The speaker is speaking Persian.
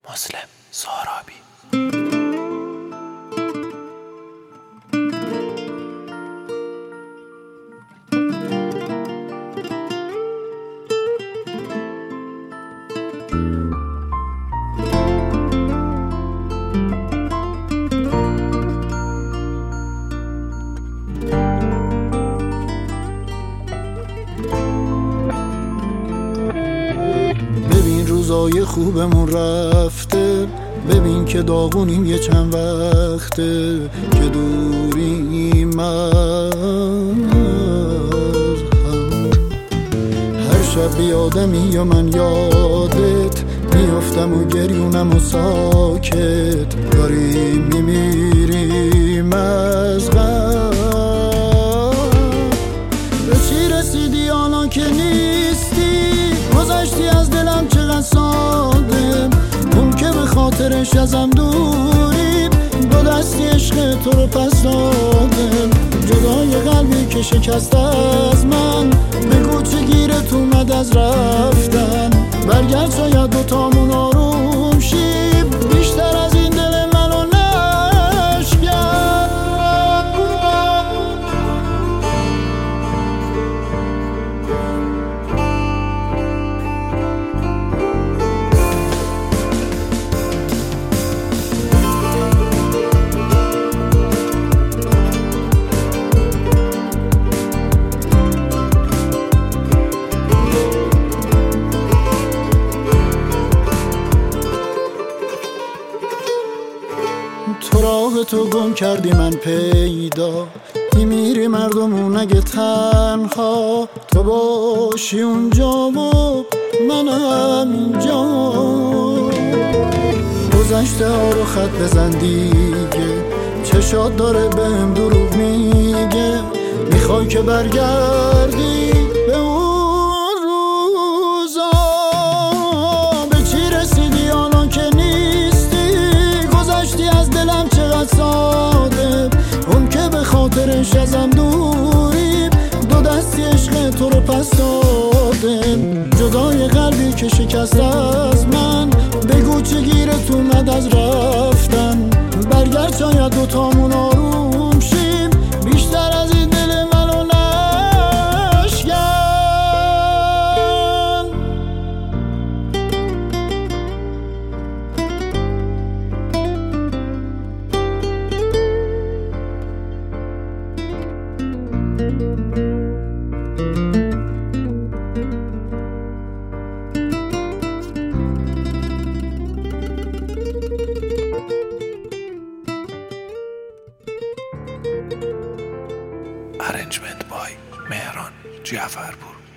مسلم سارابی. ببین روزای خوبمون رفته، ببین که داغونیم یه چند وقته که دوریم از هم. هر شب بیادمی یا من یادت میافتم و گریونم و ساکت داریم میمیریم از غم. به چی رسیدی الان که نیستی؟ گذشتی از دلم چقدر ساده، اون که به خاطرش ازم دوری دو دستی عشق تو رو پس دادم. جدای قلبی که شکست از من، بگو چه گیرت اومد از رفتن. برگرد شاید دوتامون آروم شیم، بیشتر از این دل منو نشکن. تو راه تو گم کردی من پیدا، میمیری مردمون اگه تنها تو باشی اونجا و منم اینجا. گذشته ها رو خط بزن دیگه، چشات داره بهم دروغ میگه. میخوای که برگردی به اون روزا؟ به چی رسیدی الان که نیستی؟ گذشتی از دلم چقدر ساده، اون که به خاطرش ازم دوری دو دستی عشق تو رو پس دادم. جدای قلبی که شکست از من، بگو چه گیرت اومد از رفتن. برگرد شاید دوتامون آروم شیم، بیشتر از این دل منو نشکن. Arrangement by مهران جعفرپور.